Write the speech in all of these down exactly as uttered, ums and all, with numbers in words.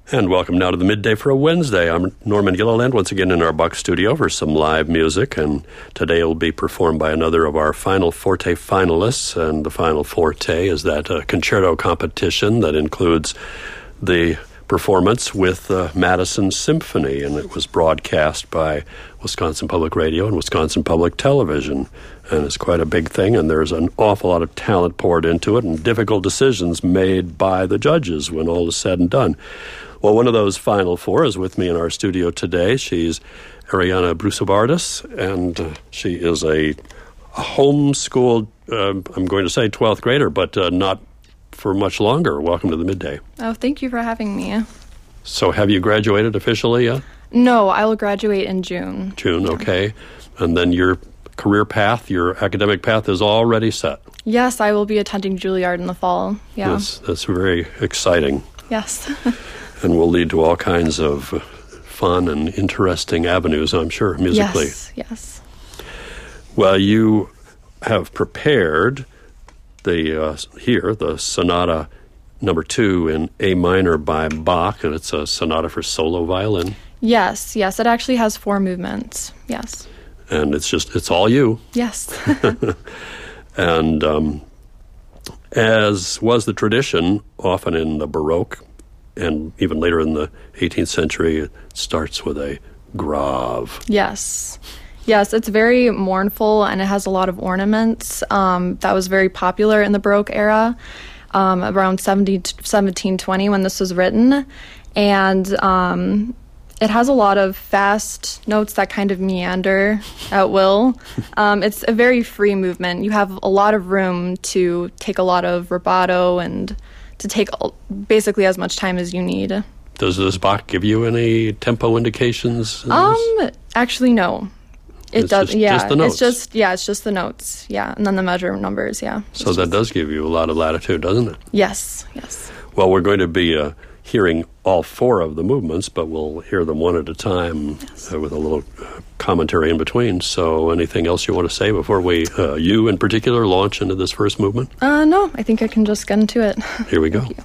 And welcome now to the Midday for a Wednesday. I'm Norman Gilliland, once again in our Buck studio for some live music, and today it will be performed by another of our Final Forte finalists, and the Final Forte is that uh, concerto competition that includes the performance with uh, Madison Symphony, and it was broadcast by Wisconsin Public Radio and Wisconsin Public Television, and it's quite a big thing, and there's an awful lot of talent poured into it and difficult decisions made by the judges when all is said and done. Well, one of those Final Four is with me in our studio today. She's Ariana Brusovardis, and uh, she is a, a homeschooled, uh, I'm going to say twelfth grader, but uh, not for much longer. Welcome to the Midday. Oh, thank you for having me. So have you graduated officially yet? No, I will graduate in June. June, yeah. Okay. And then your career path, your academic path is already set. Yes, I will be attending Juilliard in the fall. Yeah. That's, that's very exciting. Yes. And will lead to all kinds of fun and interesting avenues, I'm sure, musically. Yes, yes. Well, you have prepared the uh, here, the Sonata number two in A minor by Bach, and it's a sonata for solo violin. Yes, yes. It actually has four movements. Yes. And it's just, it's all you. Yes. And um, as was the tradition, often in the Baroque, and even later in the eighteenth century, it starts with a grave. Yes. Yes, it's very mournful, and it has a lot of ornaments. Um, that was very popular in the Baroque era, um, around seventeen twenty when this was written. And um, it has a lot of fast notes that kind of meander at will. Um, it's a very free movement. You have a lot of room to take a lot of rubato and to take basically as much time as you need. Does this Bach give you any tempo indications? Um, actually, no. It it's does, just, yeah. Just the notes. It's just, yeah, it's just the notes, yeah, and then the measure numbers, yeah. So it's that just, does give you a lot of latitude, doesn't it? Yes, yes. Well, we're going to be uh, hearing all four of the movements, but we'll hear them one at a time yes. uh, with a little uh, commentary in between. So anything else you want to say before we, uh, you in particular, launch into this first movement? Uh, no, I think I can just get into it. Here we go. Thank you.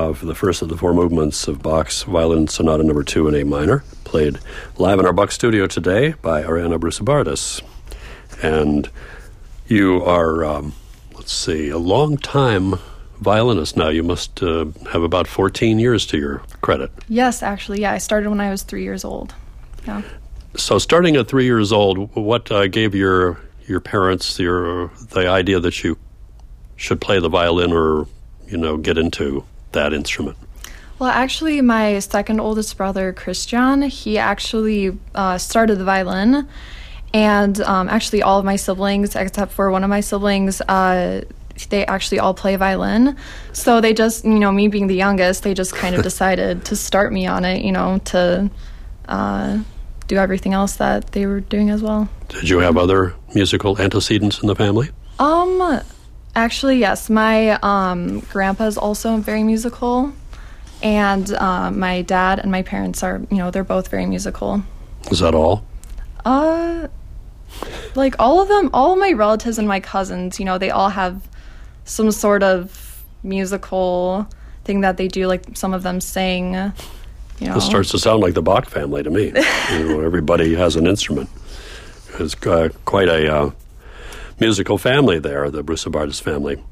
of the first of the four movements of Bach's Violin Sonata Number Two in A minor, played live in our Buck studio today by Ariana Brusabardis. And you are, um, let's see, a long-time violinist now. You must uh, have about fourteen years to your credit. Yes, actually, yeah. I started when I was three years old. Yeah. So starting at three years old, what uh, gave your your parents your the idea that you should play the violin or, you know, get into that instrument? Well, actually, my second oldest brother, Christian, he actually uh, started the violin. And um, actually, all of my siblings, except for one of my siblings, uh, they actually all play violin. So they just, you know, me being the youngest, they just kind of decided to start me on it, you know, to uh, do everything else that they were doing as well. Did you have other musical antecedents in the family? Um, actually, yes. My um, grandpa is also very musical. And uh, my dad and my parents are, you know, they're both very musical. Is that all? Uh, like all of them, all of my relatives and my cousins, you know, they all have some sort of musical thing that they do. Like some of them sing, you know. This starts to sound like the Bach family to me. You know, everybody has an instrument. It's uh, quite a uh, musical family there, the Brusabardis family.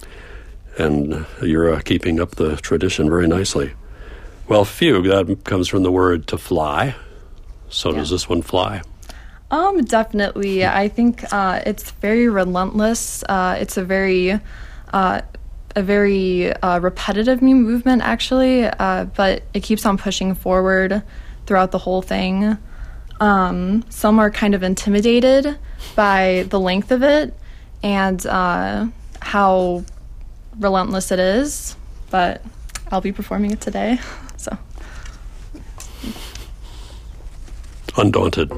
And you're uh, keeping up the tradition very nicely. Well, fugue, that comes from the word to fly. So yeah. Does this one fly? Um, definitely. I think uh, it's very relentless. Uh, it's a very, uh, a very uh, repetitive movement, actually, uh, but it keeps on pushing forward throughout the whole thing. Um, some are kind of intimidated by the length of it and uh, how relentless it is, but I'll be performing it today, so. Undaunted.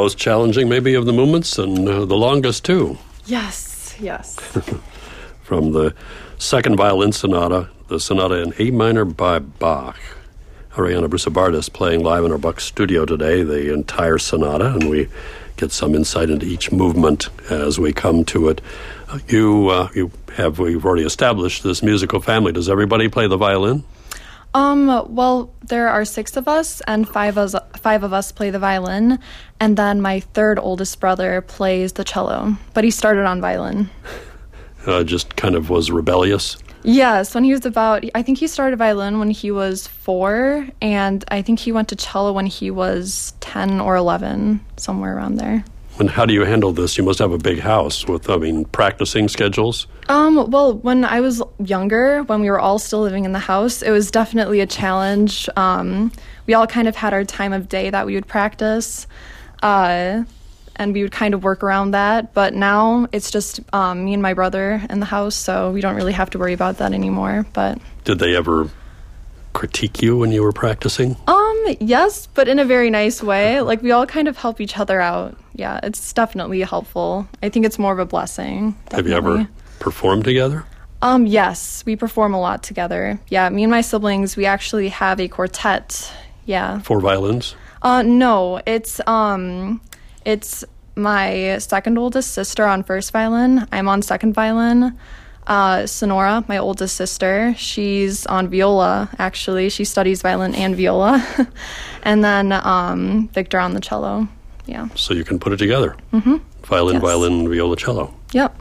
most challenging, maybe, of the movements, and uh, the longest, too. Yes, yes. From the Second Violin Sonata, the Sonata in A minor by Bach. Ariana Brusabardis playing live in our Buck studio today, the entire sonata, and we get some insight into each movement as we come to it. Uh, you, uh, you have, we've already established this musical family. Does everybody play the violin? Um, well, there are six of us, and five of us, five of us play the violin, and then my third oldest brother plays the cello, but he started on violin. Uh, just kind of was rebellious? Yes, when he was about, I think he started violin when he was four, and I think he went to cello when he was ten or eleven, somewhere around there. And how do you handle this? You must have a big house with, I mean, practicing schedules? Um, well, when I was younger, when we were all still living in the house, it was definitely a challenge. Um, we all kind of had our time of day that we would practice, uh, and we would kind of work around that. But now it's just um, me and my brother in the house, so we don't really have to worry about that anymore. But did they ever critique you when you were practicing? Um, yes, but in a very nice way. Like, we all kind of help each other out. Yeah, it's definitely helpful. I think it's more of a blessing. Definitely. Have you ever performed together? Um, yes, we perform a lot together. Yeah, me and my siblings, we actually have a quartet. Yeah. Four violins? Uh, no, it's, um, it's my second oldest sister on first violin. I'm on second violin. Uh, Sonora, my oldest sister, she's on viola, actually. She studies violin and viola. And then um, Victor on the cello. Yeah. So you can put it together. Mm-hmm. Violin, yes. violin, viola, cello. Yep.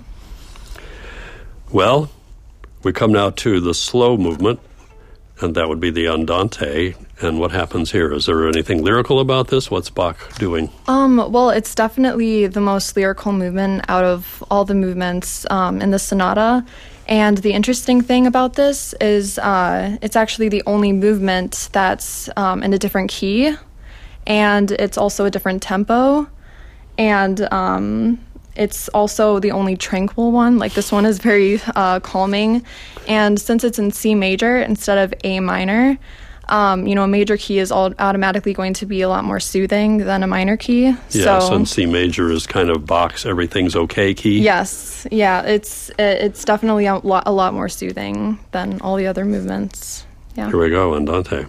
Well, we come now to the slow movement, and that would be the Andante. And what happens here? Is there anything lyrical about this? What's Bach doing? Um, well, it's definitely the most lyrical movement out of all the movements um, in the sonata. And the interesting thing about this is uh, it's actually the only movement that's um, in a different key, and it's also a different tempo, and um, it's also the only tranquil one. Like, this one is very uh, calming, and since it's in C major instead of A minor, Um, you know, a major key is all automatically going to be a lot more soothing than a minor key. Yes, so, and C major is kind of Bach's everything's okay key. Yes, yeah, it's it's definitely a lot, a lot more soothing than all the other movements. Yeah. Here we go, Andante.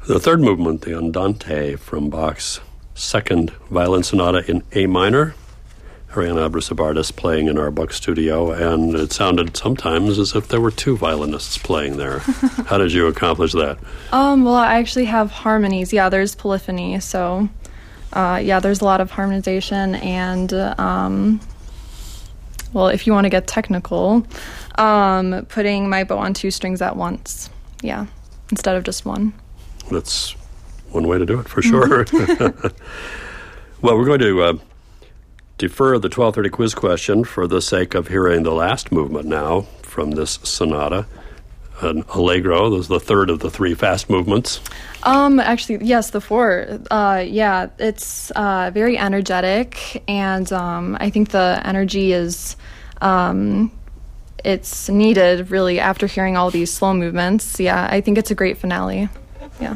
The third movement, the Andante from Bach's Second Violin Sonata in A minor. Ariana Abruzabardis playing in our Buck studio, and it sounded sometimes as if there were two violinists playing there. How did you accomplish that? Um, well, I actually have harmonies. Yeah, there's polyphony, so uh, yeah, there's a lot of harmonization, and um, well, if you want to get technical, um, putting my bow on two strings at once, yeah, instead of just one. That's one way to do it, for sure. Well, we're going to... Uh, defer the twelve thirty quiz question for the sake of hearing the last movement now from this sonata. An allegro, this is the third of the three fast movements. Um, actually, yes, the four. Uh, yeah, it's uh, very energetic, and um, I think the energy is, um, it's needed, really, after hearing all these slow movements. Yeah, I think it's a great finale. Yeah.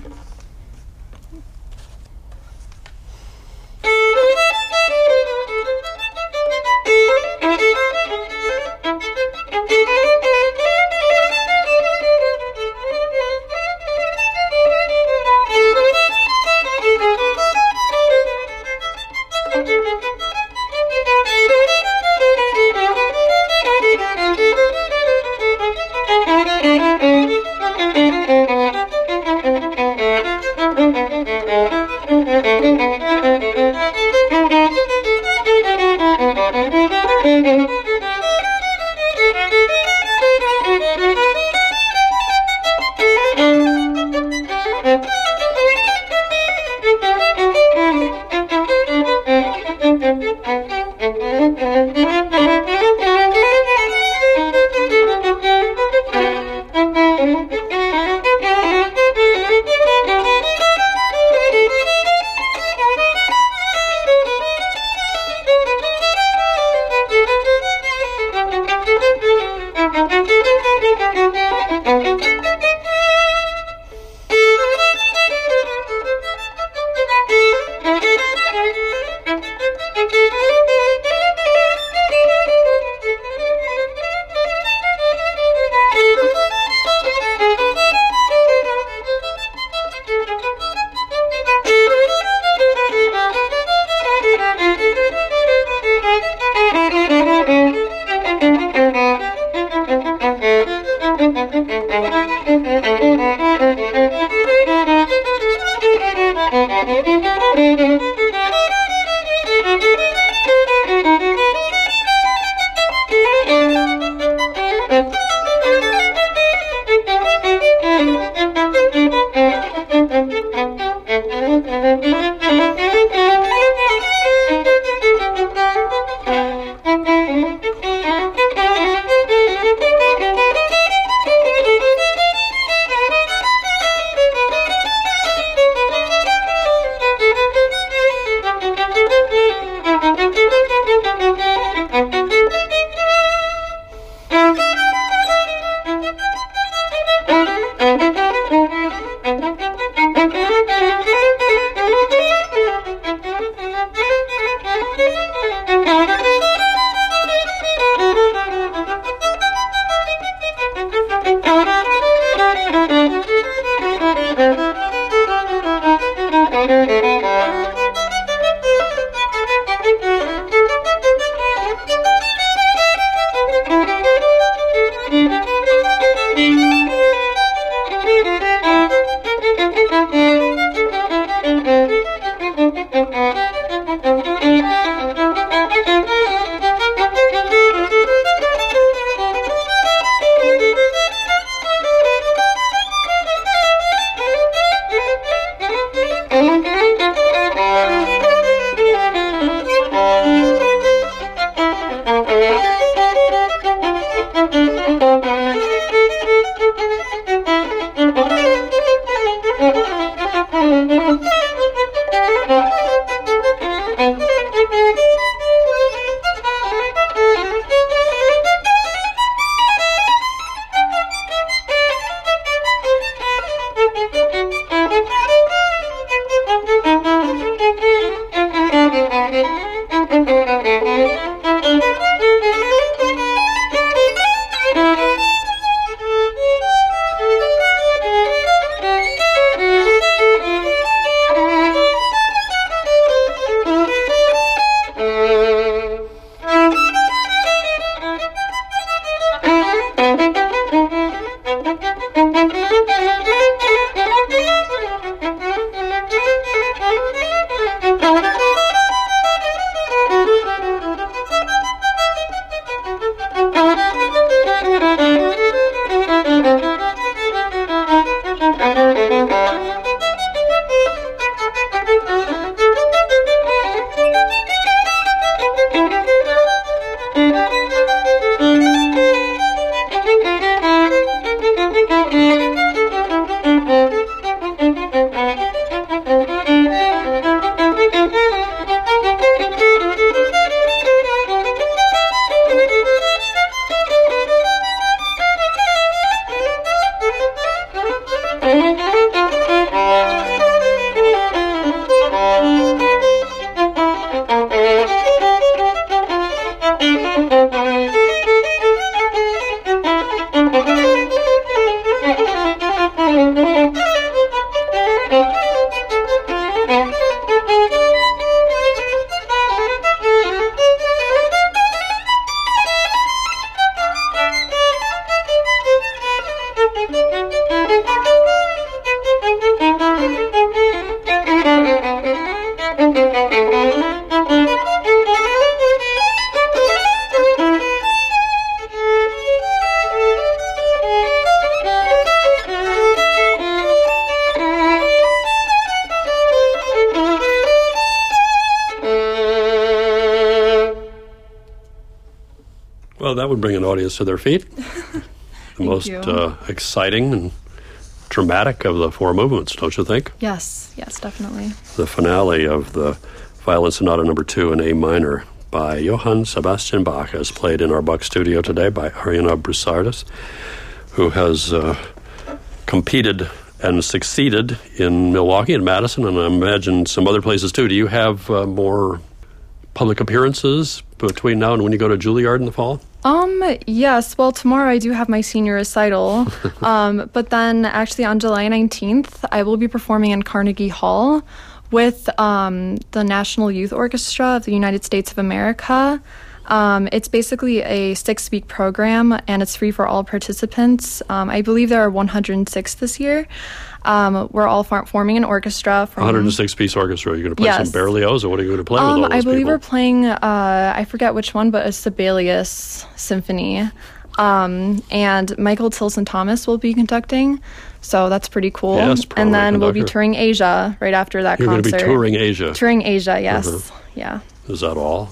Well, that would bring an audience to their feet. The most uh, exciting and dramatic of the four movements, don't you think? Yes, yes, definitely. The finale of the Violin Sonata Number Two in A minor by Johann Sebastian Bach is played in our Buck studio today by Ariana Broussardis, who has uh, competed and succeeded in Milwaukee and Madison, and I imagine some other places too. Do you have uh, more public appearances between now and when you go to Juilliard in the fall? Um, yes. Well, tomorrow I do have my senior recital. um, but then actually on July nineteenth, I will be performing in Carnegie Hall with um, the National Youth Orchestra of the United States of America. Um, it's basically a six-week program, and it's free for all participants. Um, I believe there are one hundred six this year. Um, we're all far- forming an orchestra. From, one hundred six piece orchestra. Are you going to play yes. some Berlioz, or what are you going to play um, with all those I believe people? we're playing, uh, I forget which one, but a Sibelius symphony. Um, and Michael Tilson Thomas will be conducting, so that's pretty cool. Yes, and then conductor. We'll be touring Asia right after that You're concert. You're going to be touring Asia. Touring Asia, yes. Uh-huh. Yeah. Is that all?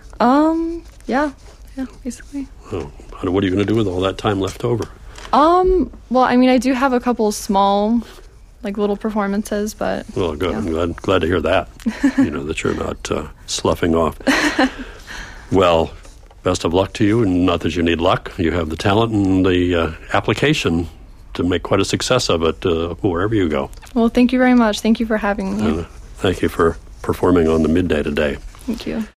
Um, yeah. Yeah, basically. Oh, what are you going to do with all that time left over? Um, well, I mean, I do have a couple small, like, little performances, but... Well, good. Yeah. I'm glad, glad to hear that, you know, that you're not uh, sloughing off. Well, best of luck to you, and not that you need luck. You have the talent and the uh, application to make quite a success of it uh, wherever you go. Well, thank you very much. Thank you for having me. Uh, thank you for performing on the Midday today. Thank you.